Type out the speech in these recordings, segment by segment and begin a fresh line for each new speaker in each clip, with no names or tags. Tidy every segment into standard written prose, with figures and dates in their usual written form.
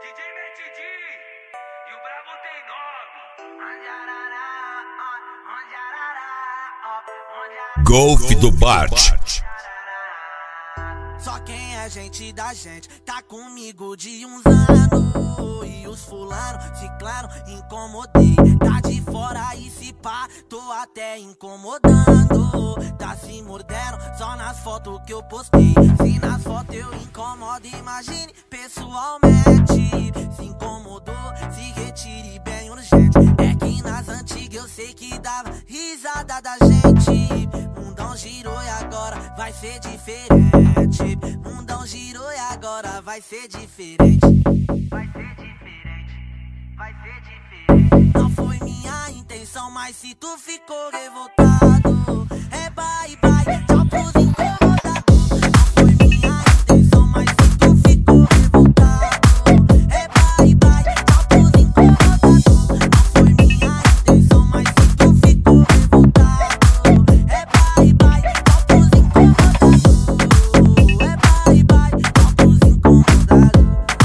DJ Metidi e o Bravo tem nome.
Golf do Bart.
Só quem é gente da gente tá comigo de uns anos. E os fulano, ciclano, incomodei. Tá de fora e se pá, tô até incomodando. Tá se mordendo só nas fotos que eu postei. Se nas fotos eu incomodo, imagine pessoalmente. Se incomodou, se retire bem urgente. É que nas antigas eu sei que dava risada da gente. Mundão girou e agora vai ser diferente. Mundão girou e agora vai ser diferente. Vai ser diferente, vai ser diferente. Não foi minha intenção, mas se tu ficou revoltado, é bye bye, tchau pros incomodados. Não foi minha intenção, mas se tu ficou revoltado, é bye bye, tchau pros incomodados. Não foi minha intenção, mas se tu ficou revoltado, é bye bye, tchau pros incomodados. É bye bye, tchau pros incomodados.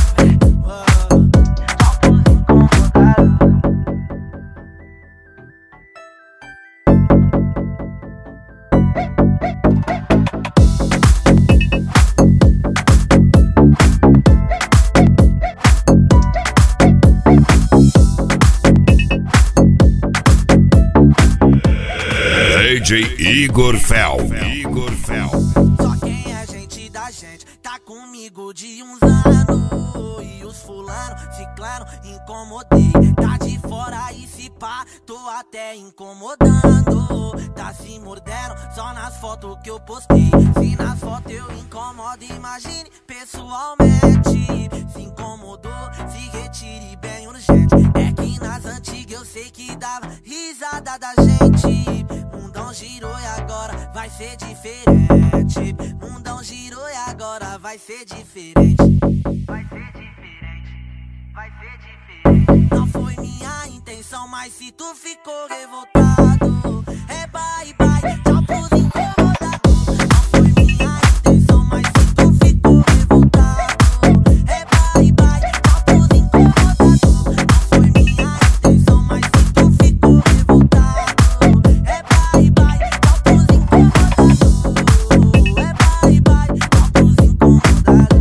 DJ Igor Fel.
Só quem é gente da gente tá comigo de uns anos. E os fulano, ciclano, incomodei. Tá de fora e se pá, tô até incomodando. Tá se mordendo só nas fotos que eu postei. Se nas fotos eu incomodo, imagine pessoalmente. Se incomodou, se retire bem urgente. É que nas antigas eu sei que dava risada da gente. Mundão girou e agora vai ser diferente. Mundão girou e agora vai ser diferente. Vai ser diferente, vai ser diferente. Não foi minha intenção, mas se tu ficou revoltado, é bye bye, tchau pros incomodados. Não foi minha intenção, mas se tu ficou revoltado, é bye bye, tchau pros incomodados. Não foi minha intenção, mas se tu ficou revoltado, é bye bye, tchau pros incomodados. É bye bye, tchau pros incomodados.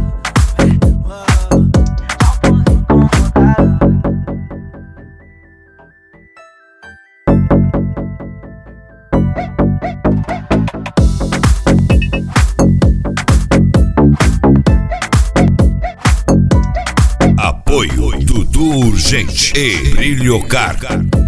Apoio Dudu Urgente e Brilho Car.